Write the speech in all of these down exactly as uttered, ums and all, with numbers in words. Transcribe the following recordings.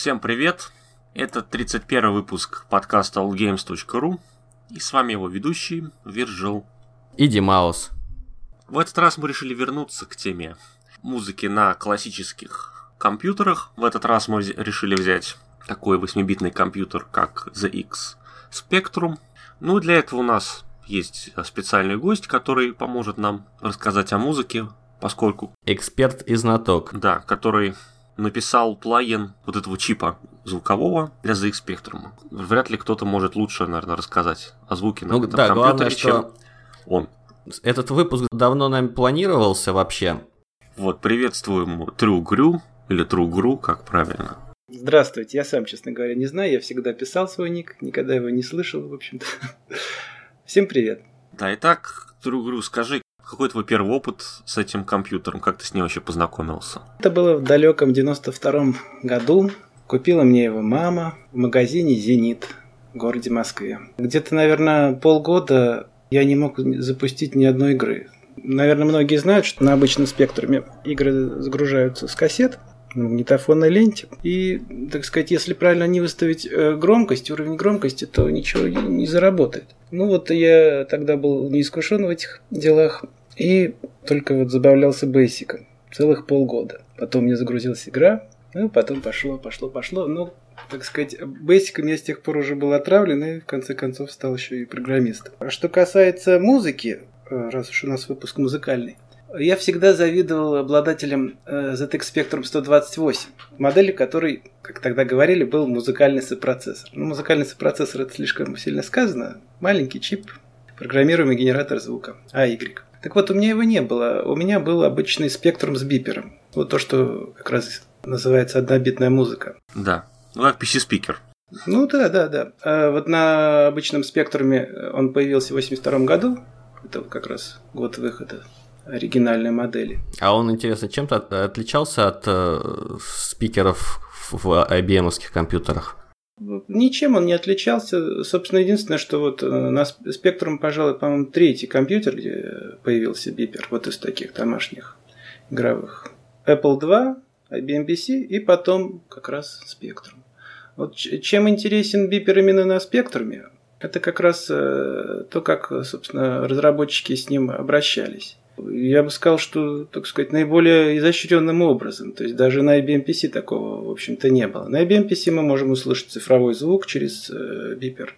Всем привет! Это тридцать первый выпуск подкаста all games точка ru, и с вами его ведущий Виржил и Димаус. В этот раз мы решили вернуться к теме музыки на классических компьютерах. В этот раз мы решили взять такой восьмибитный компьютер, как зет икс Spectrum. Ну и для этого у нас есть специальный гость, который поможет нам рассказать о музыке, поскольку... Эксперт и знаток. Да, который написал плагин вот этого чипа звукового для зет икс Spectrum. Вряд ли кто-то может лучше, наверное, рассказать о звуке на ну, этом да, компьютере, главное, чем что он. Этот выпуск давно нами планировался вообще. Вот, приветствуем TrueGru, или TrueGru, как правильно. Здравствуйте, я сам, честно говоря, не знаю, я всегда писал свой ник, никогда его не слышал, в общем-то. Всем привет. Да, итак, TrueGru, скажи, какой твой первый опыт с этим компьютером, как ты с ним вообще познакомился? Это было в далеком девяносто втором году, купила мне его мама в магазине «Зенит» в городе Москве. Где-то, наверное, полгода я не мог запустить ни одной игры. Наверное, многие знают, что на обычном спектруме игры загружаются с кассет на магнитофонной ленте. И, так сказать, если правильно не выставить громкость, уровень громкости, то ничего не заработает. Ну вот я тогда был неискушен в этих делах и только вот забавлялся бейсиком целых полгода. Потом мне загрузилась игра, ну потом пошло, пошло, пошло. Ну, так сказать, бейсиком я с тех пор уже был отравлен и в конце концов стал еще и программистом. А что касается музыки, раз уж у нас выпуск музыкальный, я всегда завидовал обладателям зет икс Spectrum сто двадцать восемь, модели которой, как тогда говорили, был музыкальный сопроцессор. Ну, музыкальный сопроцессор — это слишком сильно сказано. Маленький чип, программируемый генератор звука, эй ай. Так вот, у меня его не было. У меня был обычный Spectrum с бипером. Вот то, что как раз называется однобитная музыка. Да, ну как пи си-спикер. Ну да, да, да. А вот на обычном Спектруме он появился в восемьдесят втором году. Это как раз год выхода оригинальной модели. А он, интересно, чем-то отличался от э, спикеров в ай би эм-овских компьютерах? Ничем он не отличался. Собственно, единственное, что вот на Spectrum, пожалуй, по-моему, третий компьютер, где появился бипер, вот из таких домашних игровых. Apple два, ай би эм пи си и потом как раз Spectrum. Вот чем интересен бипер именно на Spectrum, это как раз то, как, собственно, разработчики с ним обращались. Я бы сказал, что, так сказать, наиболее изощренным образом. То есть даже на ай би эм пи си такого, в общем-то, не было. На ай би эм пи си мы можем услышать цифровой звук через э, бипер.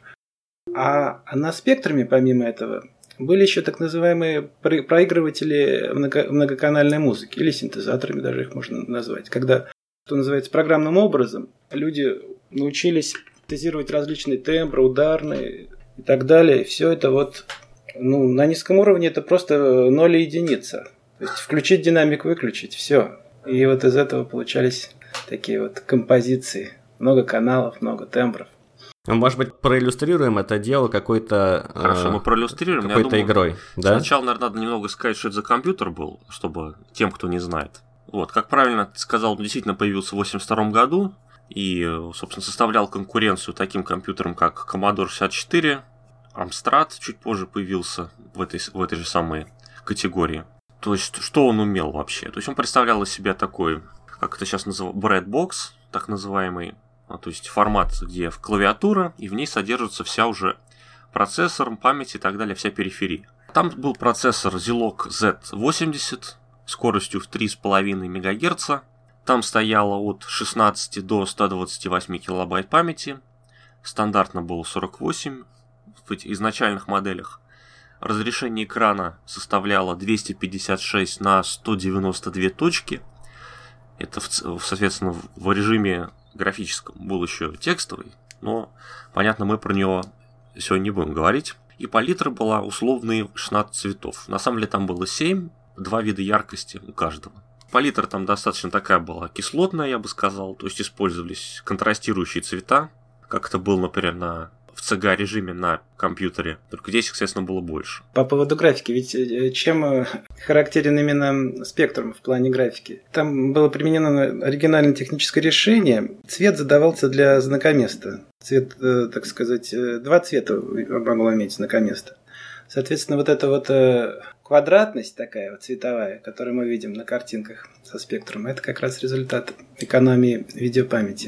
А, а на Спектруме, помимо этого, были еще так называемые проигрыватели много, многоканальной музыки, или синтезаторами даже их можно назвать. Когда, что называется, программным образом люди научились синтезировать различные тембры, ударные и так далее. И все это вот... Ну, на низком уровне это просто ноль и единица. То есть включить динамик, выключить, все. И вот из этого получались такие вот композиции. Много каналов, много тембров. Может быть, проиллюстрируем это дело какой-то Хорошо, мы проиллюстрируем. какой-то думаю, игрой. Да? Сначала, наверное, надо немного сказать, что это за компьютер был, чтобы тем, кто не знает. Вот, как правильно ты сказал, он действительно появился в восемьдесят втором году и, собственно, составлял конкуренцию таким компьютерам, как Commodore шестьдесят четыре, Amstrad чуть позже появился в этой, в этой же самой категории. То есть, что он умел вообще? То есть, он представлял из себя такой, как это сейчас называют, breadbox, так называемый, а, то есть, формат, где в клавиатура, и в ней содержится вся уже процессор, память и так далее, вся периферия. Там был процессор Zilog зет восемьдесят скоростью в три с половиной мегагерца. Там стояло от шестнадцати до ста двадцати восьми килобайт памяти. Стандартно было сорок восемь. В этих изначальных моделях. Разрешение экрана составляло двести пятьдесят шесть на сто девяносто две точки. Это, соответственно, в режиме графическом был еще текстовый, но, понятно, мы про него сегодня не будем говорить. И палитра была условные шестнадцать цветов. На самом деле там было семь, два вида яркости у каждого. Палитра там достаточно такая была кислотная, я бы сказал, то есть использовались контрастирующие цвета, как это было, например, на в си джи ай-режиме на компьютере. Только здесь, естественно, было больше. По поводу графики, ведь чем характерен именно Spectrum в плане графики? Там было применено оригинальное техническое решение. Цвет задавался для знакоместа. Цвет, так сказать, два цвета могло иметь знакоместо. Соответственно, вот эта вот квадратность такая вот цветовая, которую мы видим на картинках со Spectrum, это как раз результат экономии видеопамяти.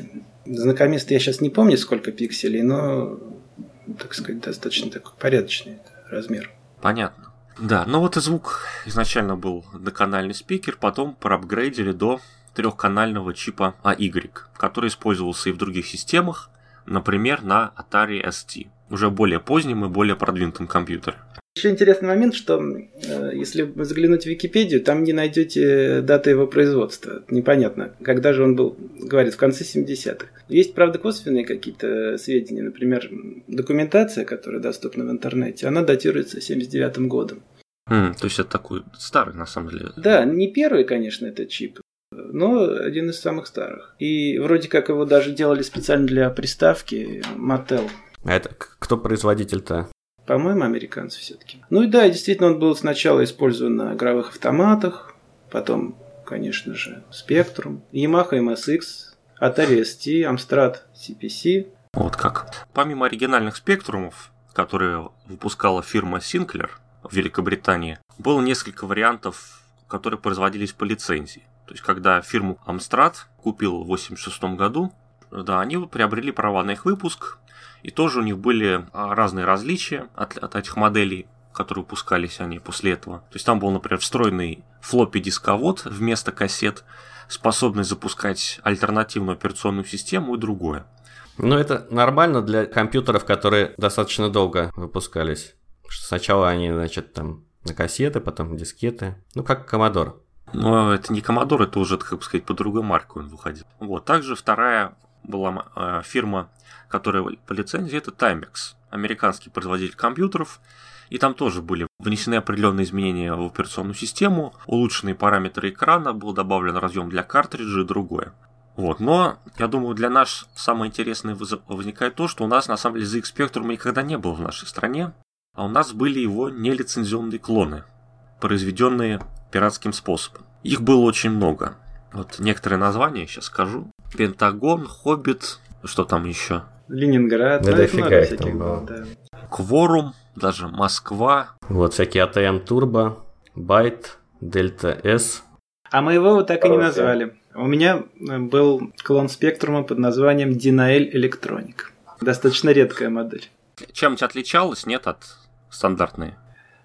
Знакомец я сейчас не помню, сколько пикселей, но, так сказать, достаточно такой порядочный размер. Понятно. Да, ну вот и звук изначально был одноканальный спикер, потом проапгрейдили до трехканального чипа эй ай, который использовался и в других системах, например, на Atari эс ти, уже более позднем и более продвинутом компьютере. Еще интересный момент, что э, если заглянуть в Википедию, там не найдете даты его производства. Непонятно, когда же он был, говорит, в конце семидесятых. Есть, правда, косвенные какие-то сведения. Например, документация, которая доступна в интернете, она датируется семьдесят девятым годом. Mm, то есть это такой старый, на самом деле. Да, не первый, конечно, этот чип, но один из самых старых. И вроде как его даже делали специально для приставки Mattel. А это кто производитель-то? По-моему, американцы все-таки. Ну и да, действительно, он был сначала использован на игровых автоматах, потом, конечно же, Spectrum, Yamaha эм эс икс, Atari эс ти, Amstrad си пи си. Вот как. Помимо оригинальных спектрумов, которые выпускала фирма Sinclair в Великобритании, было несколько вариантов, которые производились по лицензии. То есть, когда фирму Amstrad купил в восемьдесят шестом году, да, они приобрели права на их выпуск, и тоже у них были разные различия от, от этих моделей, которые выпускались они после этого. То есть там был, например, встроенный флоппи-дисковод вместо кассет, способный запускать альтернативную операционную систему и другое. Ну, это нормально для компьютеров, которые достаточно долго выпускались. Сначала они, значит, там на кассеты, потом дискеты. Ну, как Commodore. Но это не Commodore, это уже, как бы сказать, по другой марке он выходил. Вот. Также вторая была э, фирма, которая по лицензии, это Timex, американский производитель компьютеров. И там тоже были внесены определенные изменения в операционную систему, улучшенные параметры экрана, был добавлен разъем для картриджа и другое. Вот. Но, я думаю, для нас самое интересное возникает то, что у нас, на самом деле, зет икс Spectrum никогда не было в нашей стране, а у нас были его нелицензионные клоны, произведенные пиратским способом. Их было очень много. Вот некоторые названия сейчас скажу. Пентагон, Хоббит, что там еще? Ленинград, да, да, дофига их там было. Да. Кворум, даже Москва. Вот всякие эй ти эм Turbo, Byte, Delta S. А мы его вот так и не назвали. У меня был клон Спектрума под названием Dinael Electronic. Достаточно редкая модель. Чем-нибудь отличалась, нет, от стандартной?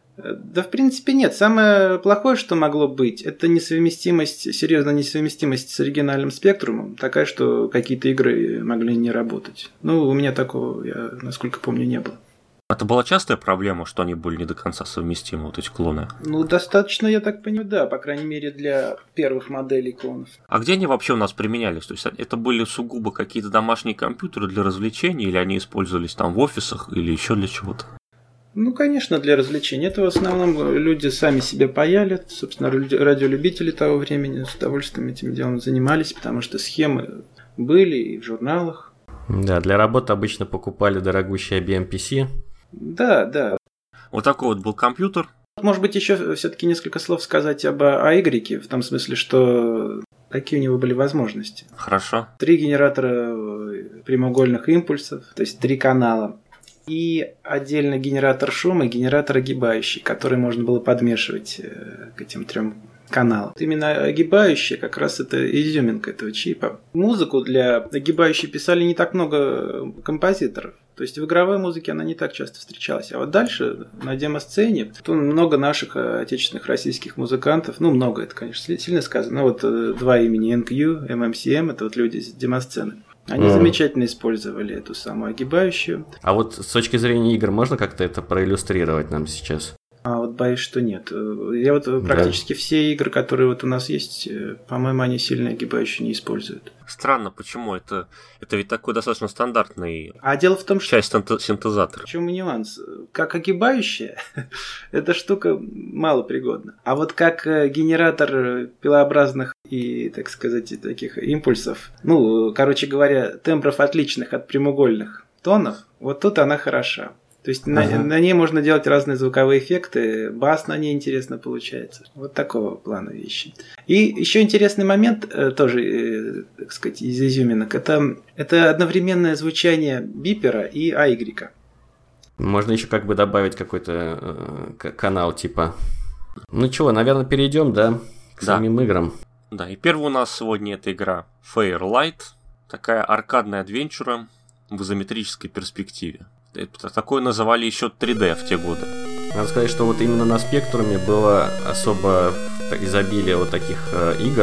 Да, в принципе, нет. Самое плохое, что могло быть, это несовместимость, серьезная несовместимость с оригинальным Спектрумом. Такая, что какие-то игры могли не работать. Ну, у меня такого, я, насколько помню, не было. Это была частая проблема, что они были не до конца совместимы, вот эти клоны? Ну, достаточно, я так понимаю, да. По крайней мере, для первых моделей клонов. А где они вообще у нас применялись? То есть это были сугубо какие-то домашние компьютеры для развлечений, или они использовались там в офисах, или еще для чего-то? Ну, конечно, для развлечений. Это в основном люди сами себе паяли. Собственно, радиолюбители того времени с удовольствием этим делом занимались, потому что схемы были и в журналах. Да, для работы обычно покупали дорогущий ай би эм пи си. Да, да. Вот такой вот был компьютер. Может быть, еще все-таки несколько слов сказать об эй ай, в том смысле, что какие у него были возможности. Хорошо. Три генератора прямоугольных импульсов, то есть три канала. И отдельно генератор шума и генератор огибающий, который можно было подмешивать к этим трем каналам. Именно огибающий как раз это изюминка этого чипа. Музыку для огибающей писали не так много композиторов. То есть в игровой музыке она не так часто встречалась. А вот дальше на демосцене тут много наших отечественных российских музыкантов. Ну, много, это, конечно, сильно сказано. Но вот два имени эн кью, эм эм си эм, это вот люди с демосцены. Они mm. замечательно использовали эту самую огибающую. А вот с точки зрения игр можно как-то это проиллюстрировать нам сейчас? А вот боюсь, что нет. Я вот практически да. все игры, которые вот у нас есть, по-моему, они сильно огибающие не используют. Странно, почему? Это, это ведь такой достаточно стандартный а дело в том, что часть синтезатора. В чем нюанс? Как огибающая, эта штука малопригодна. А вот как генератор пилообразных и, так сказать, таких импульсов, ну, короче говоря, тембров отличных от прямоугольных тонов, вот тут она хороша. То есть ага. на, на ней можно делать разные звуковые эффекты, бас на ней интересно получается. Вот такого плана вещи. И еще интересный момент, тоже, так сказать, из изюминок, это, это одновременное звучание бипера и эй ай. Можно еще как бы добавить какой-то э, канал типа. Ну чего, наверное, перейдем, да, к да. самим играм. Да, и первая у нас сегодня эта игра Fairlight, Такая аркадная адвенчура в изометрической перспективе. Такое называли еще три дэ в те годы. Надо сказать, что вот именно на Спектруме было особо изобилие вот таких э, игр.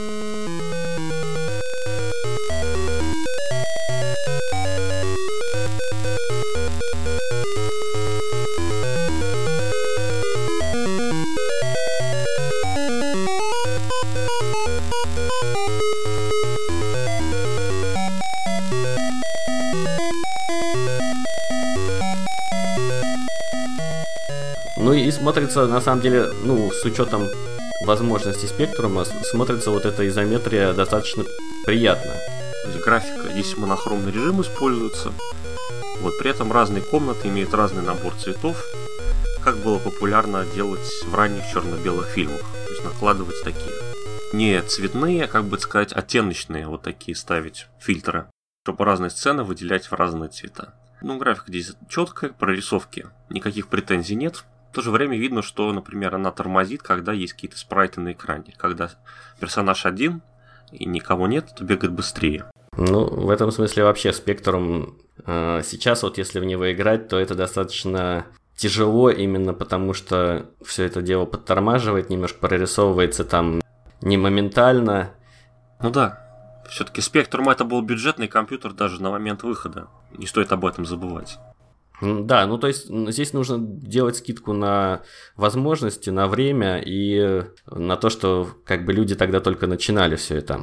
Ну и смотрится, на самом деле, ну, с учетом возможностей Спектрума, смотрится вот эта изометрия достаточно приятно. То есть графика, здесь монохромный режим используется. Вот, при этом разные комнаты имеют разный набор цветов, как было популярно делать в ранних черно-белых фильмах. То есть накладывать такие не цветные, как бы сказать, оттеночные вот такие ставить фильтры, чтобы разные сцены выделять в разные цвета. Ну, графика здесь четкая, прорисовки никаких претензий нет. В то же время видно, что, например, она тормозит, когда есть какие-то спрайты на экране. Когда персонаж один и никого нет, то бегает быстрее. Ну, в этом смысле вообще Спектрум э, сейчас вот если в него играть, то это достаточно тяжело, именно потому что все это дело подтормаживает, немножко прорисовывается там не моментально. Ну да, все-таки Spectrum это был бюджетный компьютер даже на момент выхода. Не стоит об этом забывать. Да, ну то есть здесь нужно делать скидку на возможности, на время и на то, что как бы люди тогда только начинали все это.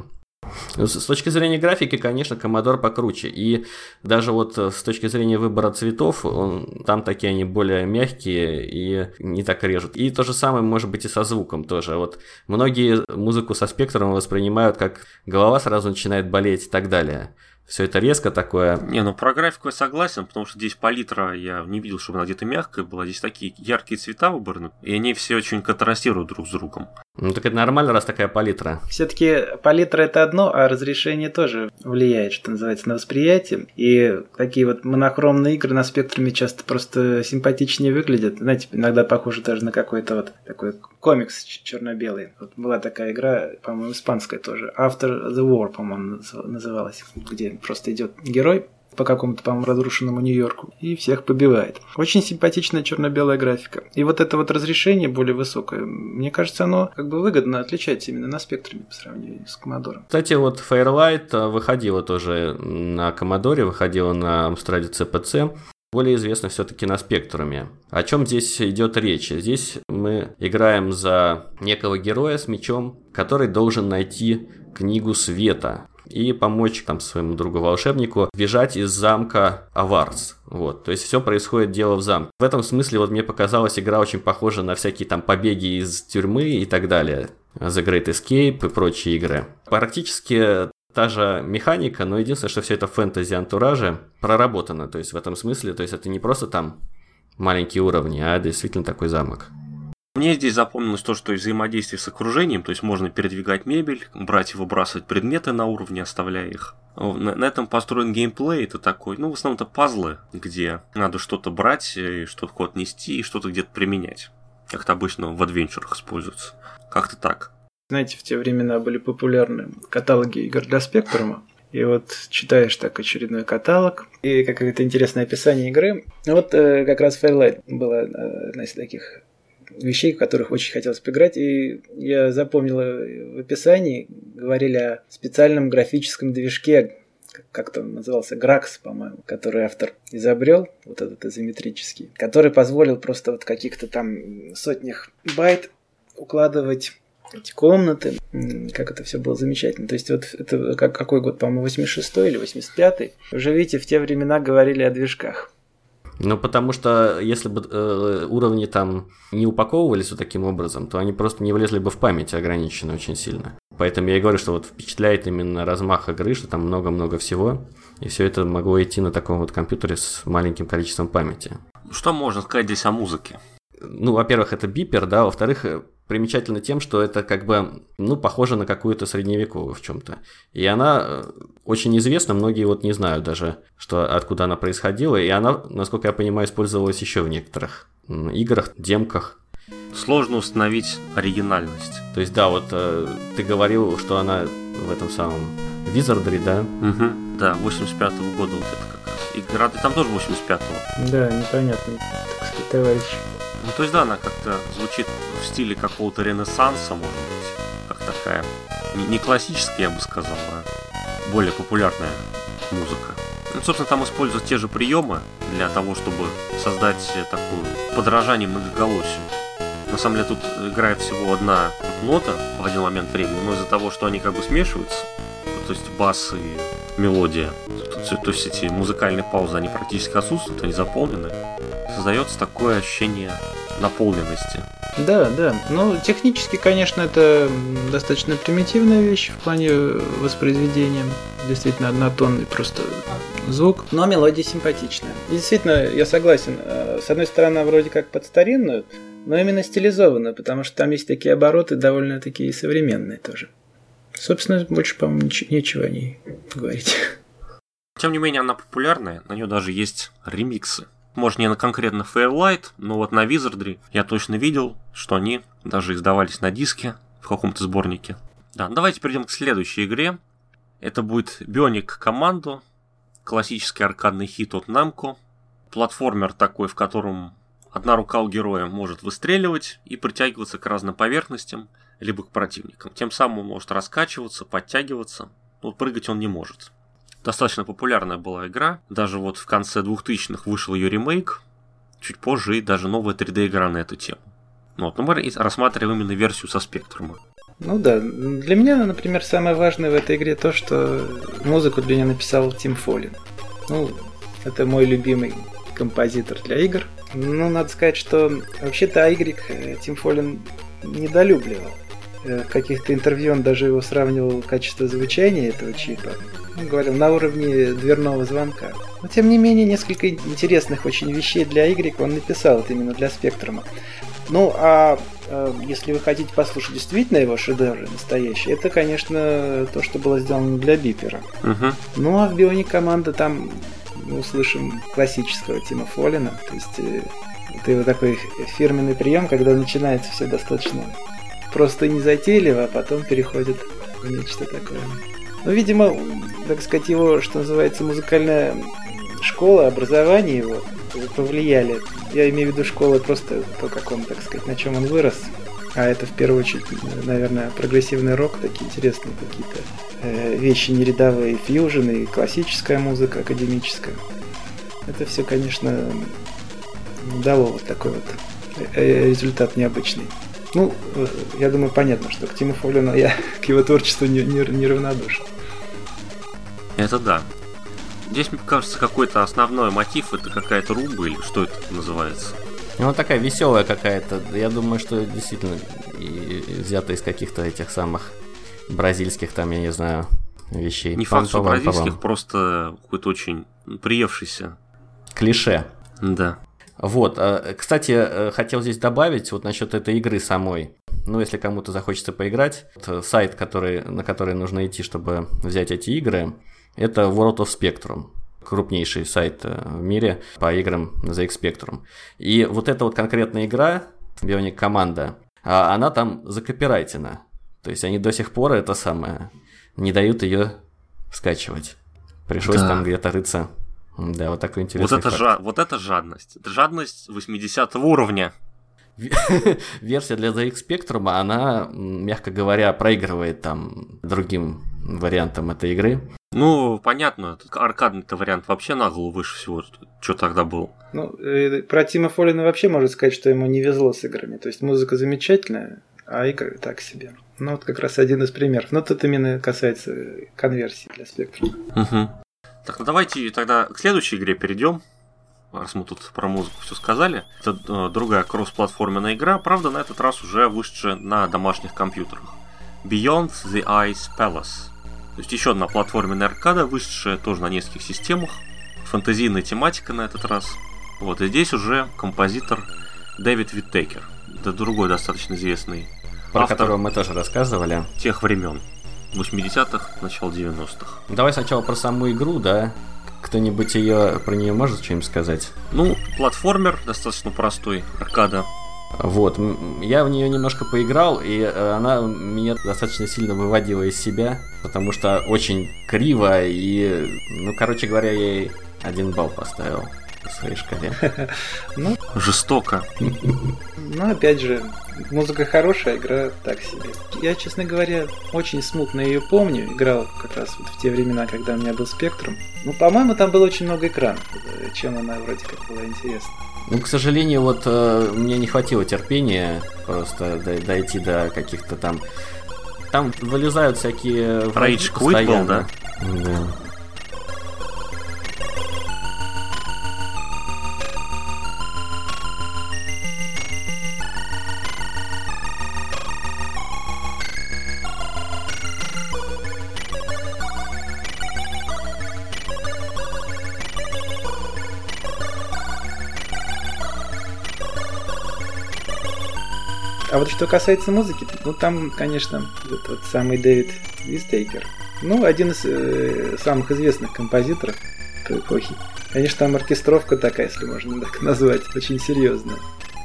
С точки зрения графики, конечно, Commodore покруче. И даже вот с точки зрения выбора цветов, он, там такие они более мягкие и не так режут. И то же самое может быть и со звуком тоже. Вот многие музыку со Спектром воспринимают как голова сразу начинает болеть и так далее. Все это резко такое. Не, ну про графику я согласен, потому что здесь палитра, я не видел, чтобы она где-то мягкая была. Здесь такие яркие цвета выбраны, и они все очень контрастируют друг с другом. Ну так это нормально, раз такая палитра. Все-таки палитра это одно, а разрешение тоже влияет, что называется, на восприятие. И такие вот монохромные игры на Спектруме часто просто симпатичнее выглядят. Знаете, иногда похоже даже на какой-то вот такой комикс черно-белый. Вот была такая игра, по-моему, испанская тоже. After the War, по-моему, называлась, где просто идет герой по какому-то, по-моему, разрушенному Нью-Йорку и всех побивает. Очень симпатичная черно-белая графика. И вот это вот разрешение более высокое, мне кажется, оно как бы выгодно отличается именно на Спектруме по сравнению с Commodore. Кстати, вот Fairlight выходила тоже на Commodore, выходила на Amstrad си пи си. Более известно все-таки на Спектруме. О чем здесь идет речь? Здесь мы играем за некого героя с мечом, который должен найти книгу света и помочь там своему другу-волшебнику бежать из замка Аварс. Вот, то есть все происходит дело в замке. В этом смысле вот мне показалась игра очень похожа на всякие там побеги из тюрьмы и так далее. The Great Escape и прочие игры. Практически та же механика, но единственное, что все это фэнтези-антураже проработано. То есть в этом смысле, то есть это не просто там маленькие уровни, а действительно такой замок. Мне здесь запомнилось то, что взаимодействие с окружением, то есть можно передвигать мебель, брать и выбрасывать предметы на уровне, оставляя их. На, на этом построен геймплей, это такой, ну в основном это пазлы, где надо что-то брать, что-то куда-то нести и что-то где-то применять. Как это обычно в адвенчурах используется. Как-то так. Знаете, в те времена были популярны каталоги игр для Спектрума. И вот читаешь так очередной каталог, и какое-то интересное описание игры. Вот э, как раз Fairlight была одна из таких вещей, в которых очень хотелось поиграть, и я запомнила в описании, говорили о специальном графическом движке, как-то он назывался, Гракс, по-моему, который автор изобрел, вот этот изометрический, который позволил просто вот каких-то там сотнях байт укладывать эти комнаты, как это все было замечательно. То есть вот это как, какой год, по-моему, восемьдесят шестой или восемьдесят пятый, уже видите, в те времена говорили о движках. Ну, потому что если бы э, уровни там не упаковывались вот таким образом, то они просто не влезли бы в память, ограничены очень сильно. Поэтому я и говорю, что вот впечатляет именно размах игры, что там много-много всего, и все это могло идти на таком вот компьютере с маленьким количеством памяти. Что можно сказать здесь о музыке? Ну, во-первых, это бипер, да, во-вторых, примечательно тем, что это как бы, ну, похоже на какую-то средневековую в чем-то. И она очень известна, многие вот не знают даже, что, откуда она происходила, и она, насколько я понимаю, использовалась еще в некоторых играх, демках. Сложно установить оригинальность. То есть, да, вот ты говорил, что она в этом самом Wizardry, да? Угу. Да, восемьдесят пятого года вот это как раз. Игра, ты там тоже восемьдесят пятого. Да, непонятно, так сказать, товарищ. Ну, то есть, да, она как-то звучит в стиле какого-то ренессанса, может быть. Как такая, не, не классическая, я бы сказал, а более популярная музыка. Ну, собственно, там используют те же приемы для того, чтобы создать такую подражание многоголосию. На самом деле, тут играет всего одна нота в один момент времени, но из-за того, что они как бы смешиваются, то есть бас и мелодия, то, то есть эти музыкальные паузы, они практически отсутствуют, они заполнены, создается такое ощущение наполненности. Да, да. Ну, технически, конечно, это достаточно примитивная вещь в плане воспроизведения. Действительно, однотонный просто звук. Но мелодия симпатичная. И действительно, я согласен. С одной стороны, вроде как под старинную, но именно стилизованную, потому что там есть такие обороты довольно такие современные тоже. Собственно, больше, по-моему, нечего о ней говорить. Тем не менее, она популярная. На нее даже есть ремиксы. Может, не на конкретно Fairlight, но вот на Wizardry я точно видел, что они даже издавались на диске в каком-то сборнике. Да, давайте перейдем к следующей игре. Это будет Bionic Commando, классический аркадный хит от Namco. Платформер такой, в котором одна рука у героя может выстреливать и притягиваться к разным поверхностям, либо к противникам. Тем самым он может раскачиваться, подтягиваться, но прыгать он не может. Достаточно популярная была игра. Даже вот в конце двухтысячных вышел ее ремейк. Чуть позже и даже новая три дэ-игра на эту тему. Вот, но мы рассматриваем именно версию со спектрума. Ну да, для меня, например, самое важное в этой игре то, что музыку для нее написал Тим Фолин. Ну, это мой любимый композитор для игр. Ну, надо сказать, что вообще-то Айгрик Тим Фолин недолюбливал. В каких-то интервью он даже его сравнивал качество звучания этого чипа. Он говорил, на уровне дверного звонка. Но тем не менее, несколько интересных очень вещей для Y он написал, вот именно для Спектрума. Ну, а э, если вы хотите послушать действительно его шедевры настоящие, это, конечно, то, что было сделано для Бипера. Uh-huh. Ну, а в Bionic Commando там мы услышим классического Тима Фолина. То есть, э, это его такой фирменный прием, когда начинается все достаточно просто незатейливо, а потом переходит в нечто такое. Ну, видимо, так сказать, его, что называется, музыкальная школа, образование его повлияли. Я имею в виду школы просто то, как он, так сказать, на чем он вырос. А это в первую очередь, наверное, прогрессивный рок, такие интересные какие-то э, вещи нерядовые, фьюжн и классическая музыка, академическая. Это все, конечно, дало вот такой вот э, результат необычный. Ну, я думаю, понятно, что к Тиму Фолину я к его творчеству не, не, не равнодушен. Это да. Здесь, мне кажется, какой-то основной мотив, это какая-то руба или что это называется? Ну, такая веселая какая-то. Я думаю, что действительно и взята из каких-то этих самых бразильских, там, я не знаю, вещей. Не факт, что бразильских, просто какой-то очень приевшийся. Клише. Да. Вот, кстати, хотел здесь добавить вот насчет этой игры самой. Ну, если кому-то захочется поиграть, сайт, который, на который нужно идти, чтобы взять эти игры, это World of Spectrum, крупнейший сайт в мире по играм на зет икс Spectrum. И вот эта вот конкретная игра, Bionic Commando, она там закопирайтена. То есть они до сих пор это самое не дают ее скачивать. Пришлось да. там где-то рыться. Да, вот такой интересный вот это, жа- вот это жадность. Это жадность восьмидесятого уровня. Версия для зет икс Spectrum, она, мягко говоря, проигрывает там другим вариантам этой игры. Ну, понятно, аркадный-то вариант вообще на голову выше всего. Что тогда был? Ну, про Тима Фолина вообще можно сказать, что ему не везло с играми. То есть музыка замечательная, а игры так себе. Ну, вот как раз один из примеров. Но тут именно касается конверсии для Spectrum. Угу. Так, ну давайте тогда к следующей игре перейдем. Раз мы тут про музыку все сказали. Это э, другая кроссплатформенная игра, правда, на этот раз уже вышедшая на домашних компьютерах. Beyond the Ice Palace. То есть еще одна платформенная аркада, вышедшая тоже на нескольких системах. Фэнтезийная тематика на этот раз. Вот, и здесь уже композитор Дэвид Виттекер. Это другой достаточно известный про автор, которого мы тоже рассказывали. Тех времен. восьмидесятых, начало девяностых. Давай сначала про саму игру, да? Кто-нибудь ее про нее может что-нибудь сказать? Ну, платформер достаточно простой, аркада. Вот, я в нее немножко поиграл, и она меня достаточно сильно выводила из себя, потому что очень криво, и, ну, короче говоря, я ей один балл поставил в своей шкале. Ну, жестоко. Ну, опять же, музыка хорошая, игра так себе. Я, честно говоря, очень смутно ее помню. Играл как раз вот в те времена, когда у меня был Spectrum. Ну, по-моему, там было очень много экранов, чем она вроде как была интересна. Ну, к сожалению, вот э, мне не хватило терпения просто д- дойти до каких-то там... Там вылезают всякие... Rage Quit был, да? Да. А вот что касается музыки, ну там, конечно, вот, вот самый Дэвид Вистейкер. Ну, один из э, самых известных композиторов той эпохи. Конечно, там оркестровка такая, если можно так назвать, очень серьезная.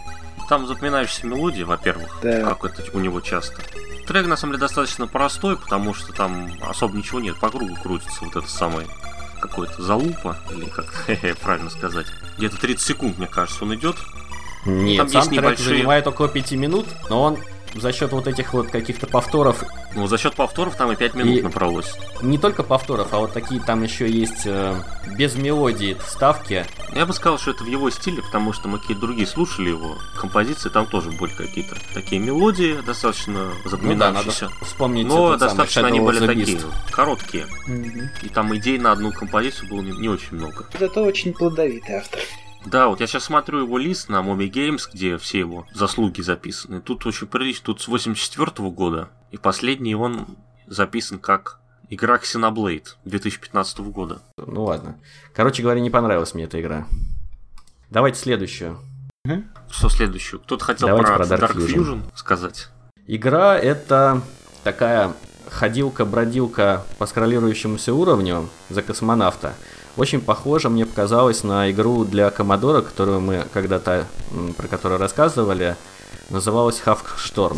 Там запоминающиеся мелодии, во-первых, да. Как это у него часто. Трек, на самом деле, достаточно простой, потому что там особо ничего нет. По кругу крутится вот это самое какое-то залупа, или как правильно сказать. Где-то тридцать секунд, мне кажется, он идет. Нет, там сам есть трек небольшие... занимает около пяти минут, но он за счет вот этих вот каких-то повторов... Ну, за счет повторов там и пять минут и... набралось. Не только повторов, а вот такие там еще есть э, без мелодии вставки. Я бы сказал, что это в его стиле, потому что мы какие-то другие слушали его композиции, там тоже были какие-то такие мелодии, достаточно запоминающиеся. Ну да, надо вспомнить. Но достаточно они были такие, Beast. короткие. Mm-hmm. И там идей на одну композицию было не, не очень много. Зато очень плодовитый автор. Да, вот я сейчас смотрю его лист на Moby Games, где все его заслуги записаны. Тут очень прилично, тут с восемьдесят четвёртого года. И последний он записан как игра Xenoblade две тысячи пятнадцатого года. Ну ладно. Короче говоря, не понравилась мне эта игра. Давайте следующую. Угу. Что следующую? Кто-то хотел Давайте про, про Dark, Dark Fusion. Fusion сказать. Игра — это такая ходилка-бродилка по скроллирующемуся уровню за космонавта. Очень похоже, мне показалось, на игру для Commodore, которую мы когда-то, про которую рассказывали, называлась Half-Storm.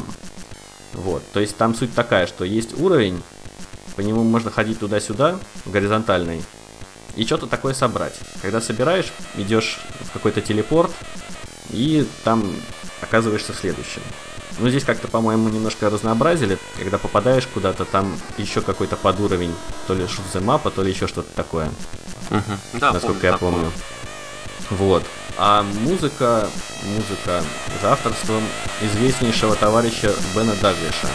Вот, то есть там суть такая, что есть уровень, по нему можно ходить туда-сюда, горизонтальный, и что-то такое собрать. Когда собираешь, идешь в какой-то телепорт, и там оказываешься в следующем. Ну, здесь как-то, по-моему, немножко разнообразили. Когда попадаешь куда-то, там еще какой-то подуровень, то ли шутземапа, то ли еще что-то такое. Угу. Да, насколько помню, я такое. помню. Вот. А музыка, музыка за авторством известнейшего товарища Бена Даглиша.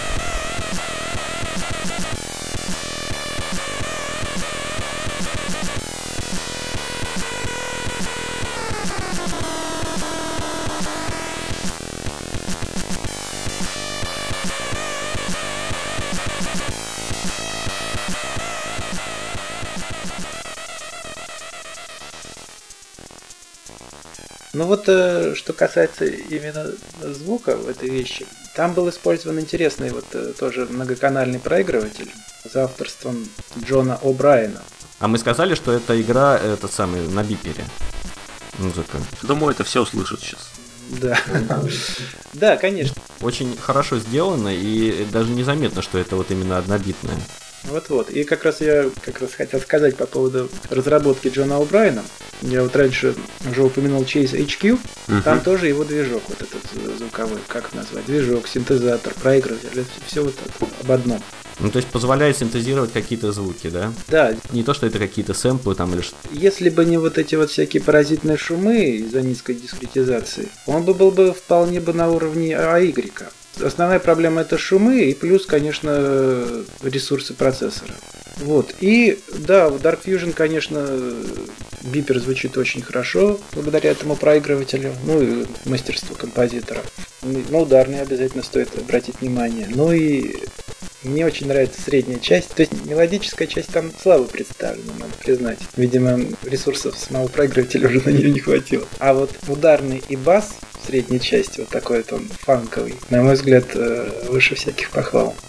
Ну вот, э, что касается именно звука в этой вещи, там был использован интересный вот э, тоже многоканальный проигрыватель за авторством Джона О'Брайена. А мы сказали, что эта игра, это самый, на бипере. Музыка. Думаю, это все услышат сейчас. Да. Да, конечно. Очень хорошо сделано, и даже незаметно, что это вот именно однобитное. Вот-вот. И как раз я как раз хотел сказать по поводу разработки Джона О'Брайена. Я вот раньше уже упомянул Chase эйч кью. Uh-huh. Там тоже его движок, вот этот звуковой, как назвать, движок, синтезатор, проигрыватель, все вот это об одном. Ну, то есть позволяет синтезировать какие-то звуки, да? Да. Не то, что это какие-то сэмплы там или что. Если бы не вот эти вот всякие паразитные шумы из-за низкой дискретизации, он бы был бы вполне бы на уровне эй ай. Основная проблема — это шумы и плюс, конечно, ресурсы процессора. Вот. И да, в Dark Fusion, конечно, бипер звучит очень хорошо благодаря этому проигрывателю, ну и мастерству композитора. На ударные обязательно стоит обратить внимание. Ну и мне очень нравится средняя часть. То есть мелодическая часть там слабо представлена, надо признать. Видимо, ресурсов самого проигрывателя уже на нее не хватило. А вот ударный и бас в средней части, вот такой вот он фанковый, на мой взгляд, выше всяких похвал.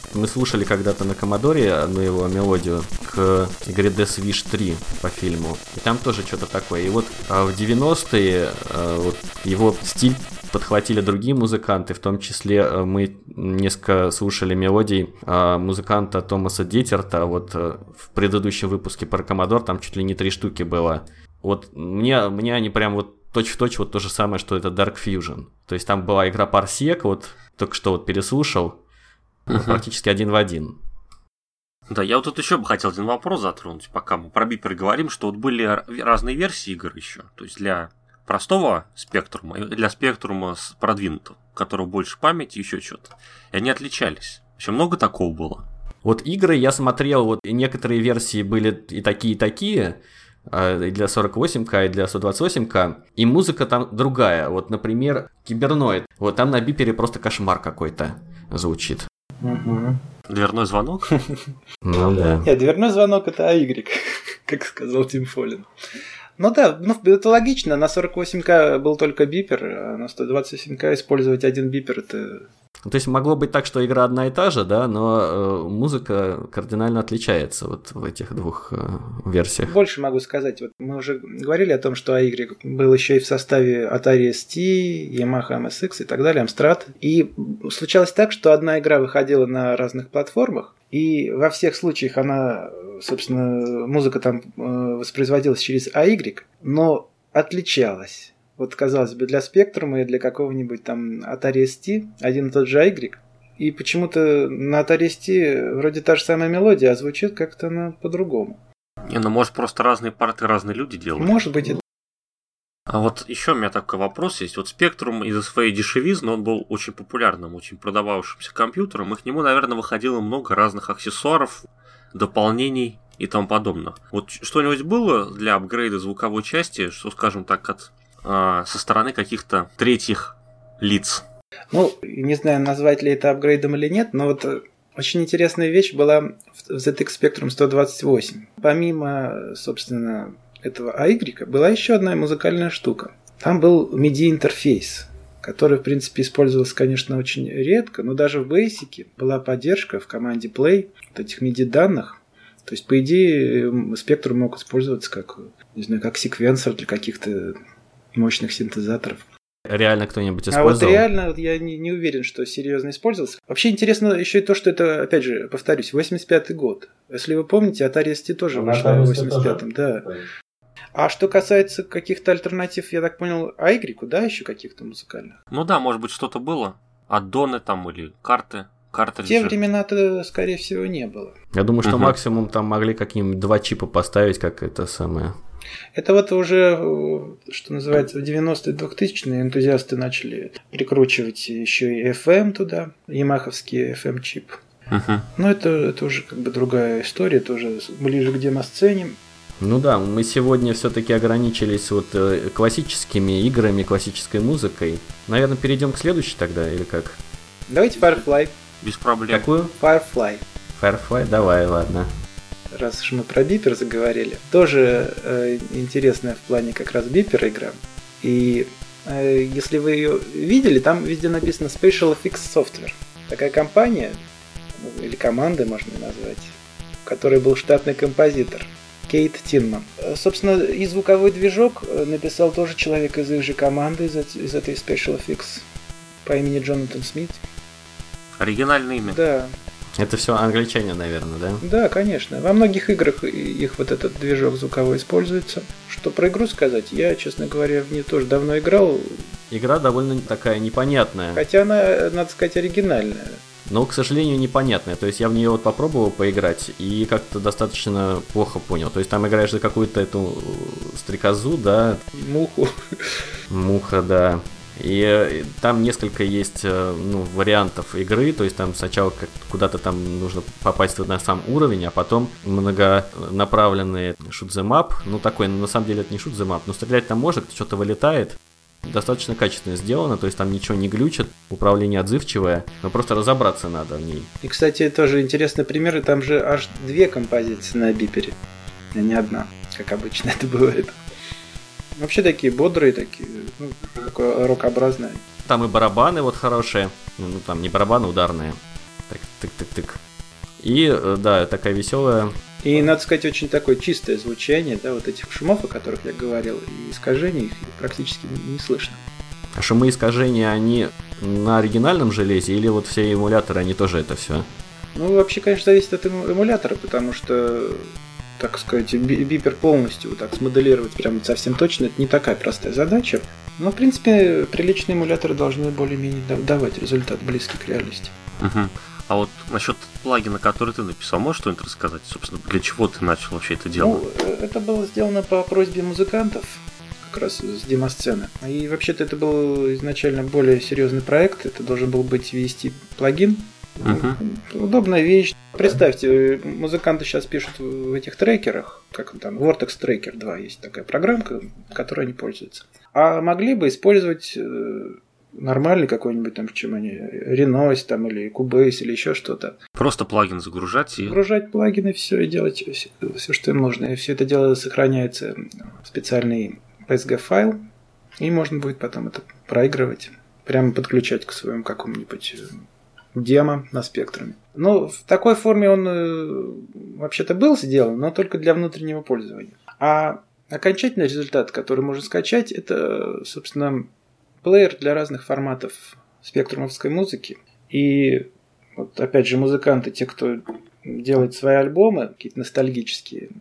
Мы слушали когда-то на Commodore одну его мелодию к игре Death Wish три по фильму. И там тоже что-то такое. И вот а в девяностые а, вот его стиль подхватили другие музыканты, в том числе мы несколько слушали мелодий а, музыканта Томаса Деттерта. Вот а, в предыдущем выпуске про Commodore там чуть ли не три штуки было. Вот мне, мне они прям вот точь-в-точь вот то же самое, что это Dark Fusion. То есть там была игра Parsec, вот только что вот переслушал, uh-huh. практически один в один. Да, я вот тут еще бы хотел один вопрос затронуть, пока мы про Beeper говорим, что вот были разные версии игр еще. То есть для простого спектрума и для спектрума продвинутого, у которого больше памяти, еще что-то. И они отличались. Еще много такого было. Вот игры я смотрел, вот и некоторые версии были и такие, и такие, и для сорок восемь ка, и для сто двадцать восемь ка, и музыка там другая. Вот, например, Киберноид. Вот там на бипере просто кошмар какой-то звучит. Угу. Дверной звонок? Ну да. Нет, дверной звонок это А-Y, как сказал Тим Фоллин. Ну да, ну, это логично. На сорок восемь ка был только бипер, а на сто двадцать семь ка использовать один бипер это... То есть могло быть так, что игра одна и та же, да, но э, музыка кардинально отличается вот в этих двух э, версиях. Больше могу сказать. Вот мы уже говорили о том, что А-Y был еще и в составе Atari эс ти, Yamaha эм эс икс и так далее, Amstrad. И случалось так, что одна игра выходила на разных платформах, и во всех случаях она, собственно, музыка там воспроизводилась через А-Y, но отличалась. Вот, казалось бы, для Spectrum и для какого-нибудь там Atari эс ти один и тот же А-Y. И почему-то на Atari эс ти вроде та же самая мелодия, а звучит как-то она по-другому. Не, ну может просто разные парты разные люди делают. Может быть. Это... А вот еще у меня такой вопрос есть. Вот Spectrum из-за своей дешевизны, он был очень популярным, очень продававшимся компьютером, и к нему, наверное, выходило много разных аксессуаров, дополнений и тому подобное. Вот что-нибудь было для апгрейда звуковой части, что, скажем так, от, а, со стороны каких-то третьих лиц? Ну, не знаю, назвать ли это апгрейдом или нет, но вот очень интересная вещь была в зет икс Spectrum сто двадцать восемь. Помимо, собственно, этого А-Y была еще одна музыкальная штука. Там был миди-интерфейс, который, в принципе, использовался, конечно, очень редко, но даже в Basic была поддержка в команде Play вот этих миди-данных. То есть, по идее, Spectrum мог использоваться как, не знаю, как секвенсор для каких-то мощных синтезаторов. Реально кто-нибудь использовал? А вот реально я не, не уверен, что серьезно использовался. Вообще интересно еще и то, что это, опять же, повторюсь, восемьдесят пятый год. Если вы помните, Atari эс ти тоже вышла в восемьдесят пятом, да. А что касается каких-то альтернатив, я так понял, А-Y, да, еще каких-то музыкальных? Ну да, может быть, что-то было. Аддоны там или карты. В те времена-то, скорее всего, не было. Я думаю, что угу. максимум там могли какие-нибудь два чипа поставить, как это самое. Это вот уже, что называется, в девяностые двухтысячные энтузиасты начали прикручивать еще и эф эм туда, ямаховский эф эм-чип. Uh-huh. Но это, это уже как бы другая история, тоже ближе к демосцене. Ну да, мы сегодня все-таки ограничились вот классическими играми, классической музыкой. Наверное, перейдем к следующей тогда, или как? Давайте Firefly. Без проблем. Какую? Firefly. Firefly, давай, ладно. Раз уж мы про бипер заговорили. Тоже э, интересная в плане как раз бипер игра. И э, если вы ее видели, там везде написано Special эф икс Software. Такая компания, ну, или команда можно назвать, в которой был штатный композитор Кейт Тинман. Собственно, и звуковой движок написал тоже человек из их же команды, из, из этой Special эф икс, по имени Джонатан Смит. Оригинальное имя. Да. Это все англичане, наверное, да? Да, конечно. Во многих играх их вот этот движок звуковой используется. Что про игру сказать? Я, честно говоря, в нее тоже давно играл. Игра довольно такая непонятная. Хотя она, надо сказать, оригинальная. Но, к сожалению, непонятная. То есть я в нее вот попробовал поиграть и как-то достаточно плохо понял. То есть там играешь за какую-то эту стрекозу, да? Муху. Муха, да. И там несколько есть ну, вариантов игры, то есть там сначала куда-то там нужно попасть на сам уровень, а потом многонаправленный shoot-them-up, ну такой, на самом деле это не shoot-them-up, но стрелять там может, что-то вылетает, достаточно качественно сделано, то есть там ничего не глючит, управление отзывчивое, но просто разобраться надо в ней. И, кстати, тоже интересный пример, и там же аж две композиции на бипере, а не одна, как обычно это бывает. Вообще такие бодрые, такие, ну, такое рокообразное. Там и барабаны вот хорошие, ну там не барабаны, ударные. Так, тык-тык-тык. И, да, такая веселая. И, надо сказать, очень такое чистое звучание, да, вот этих шумов, о которых я говорил, и искажений их практически не слышно. А шумы искажения, они на оригинальном железе или вот все эмуляторы, они тоже это все? Ну, вообще, конечно, зависит от эмулятора, потому что, так сказать, бипер полностью вот так смоделировать прям совсем точно, это не такая простая задача. Но, в принципе, приличные эмуляторы должны более-менее давать результат близкий к реальности. Угу. А вот насчет плагина, который ты написал, можешь что-нибудь рассказать? Собственно, для чего ты начал вообще это делать? Ну, это было сделано по просьбе музыкантов, как раз с демосцены. И вообще-то это был изначально более серьезный проект. Это должен был быть ви эс ти-плагин. Угу. Удобная вещь. Представьте, музыканты сейчас пишут в этих трекерах, как там, Vortex Tracker два есть такая программка, которой они пользуются. А могли бы использовать нормальный какой-нибудь там, чем они, Renoise там или Cubase или еще что-то. Просто плагин загружать и... Загружать плагины, все, и делать все, все, что им нужно. И все это дело сохраняется в специальный пи эс джи-файл, и можно будет потом это проигрывать, прямо подключать к своему какому-нибудь демо на спектруме. Ну, в такой форме он э, вообще-то был сделан, но только для внутреннего пользования. А окончательный результат, который можно скачать, это, собственно, плеер для разных форматов спектрумовской музыки. И вот опять же музыканты, те, кто делает свои альбомы, какие-то ностальгические,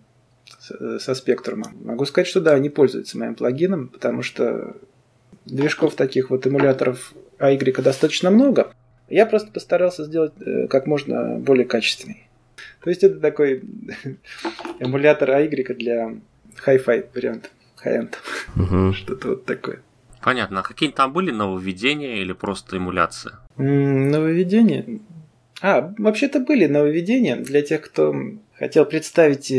со спектрумом, могу сказать, что да, они пользуются моим плагином, потому что движков таких вот эмуляторов эй ай достаточно много. Я просто постарался сделать как можно более качественный. То есть это такой эмулятор эй ай для хай-фай варианта, хай-энд. Угу. Что-то вот такое. Понятно. А какие там были нововведения или просто эмуляция? М-м, нововведения? А, вообще-то были нововведения для тех, кто хотел представить,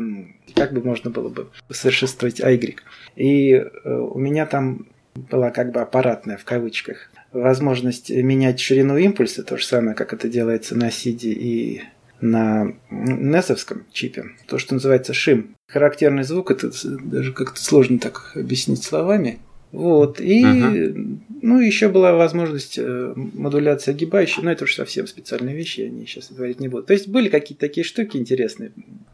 как бы можно было бы усовершенствовать эй ай. И у меня там была как бы аппаратная, в кавычках, возможность менять ширину импульса, то же самое, как это делается на сиди и на несовском чипе, то, что называется шим. Характерный звук, это даже как-то сложно так объяснить словами. Вот, и, uh-huh. ну, еще была возможность модуляции огибающей, но это уж совсем специальные вещи, я не, сейчас говорить не буду. То есть были какие-то такие штуки интересные,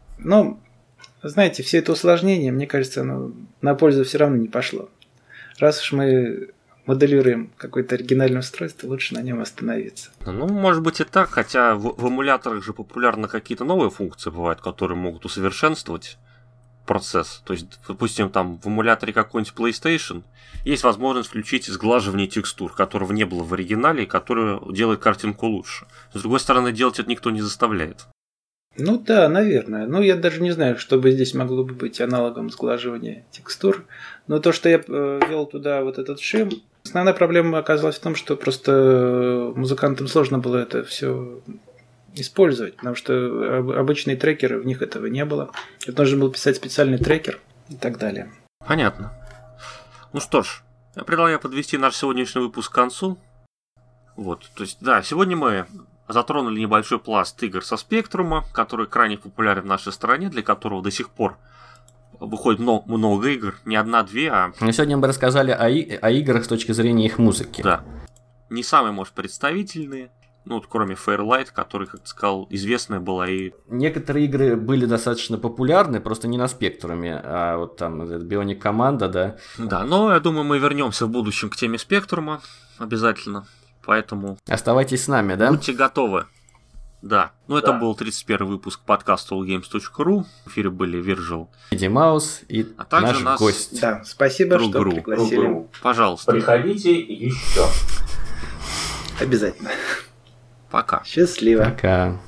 но, знаете, все это усложнение, мне кажется, оно на пользу все равно не пошло. Раз уж мы моделируем какое-то оригинальное устройство, лучше на нем остановиться. Ну, может быть и так, хотя в, в эмуляторах же популярны какие-то новые функции бывают, которые могут усовершенствовать процесс. То есть, допустим, там в эмуляторе какой-нибудь PlayStation есть возможность включить сглаживание текстур, которого не было в оригинале, и которое делает картинку лучше. С другой стороны, делать это никто не заставляет. Ну да, наверное. Ну, я даже не знаю, что бы здесь могло бы быть аналогом сглаживания текстур. Но то, что я ввел туда вот этот шим, основная проблема оказалась в том, что просто музыкантам сложно было это все использовать, потому что обычные трекеры, в них этого не было. Это нужно было писать специальный трекер и так далее. Понятно. Ну что ж, я предлагаю подвести наш сегодняшний выпуск к концу. Вот, то есть, да, сегодня мы затронули небольшой пласт игр со спектрума, который крайне популярен в нашей стране, для которого до сих пор выходит много, много игр, не одна-две, а... Но сегодня мы рассказали о, и- о играх с точки зрения их музыки. Да. Не самые, может, представительные, ну, вот кроме Fairlight, который, как ты сказал, известная была и... Некоторые игры были достаточно популярны, просто не на спектруме, а вот там Bionic Commando, да. Да, но я думаю, мы вернемся в будущем к теме спектрума обязательно, поэтому... Оставайтесь с нами, да? Будьте готовы. Да. Ну, это да. был тридцать первый выпуск подкаста all games точка ru. В эфире были Virgil, Эдди Маус и а также наш нас... гость. Да, спасибо, Друг что Ру. пригласили. Ру. Пожалуйста. Приходите еще. Обязательно. Пока. Счастливо. Пока.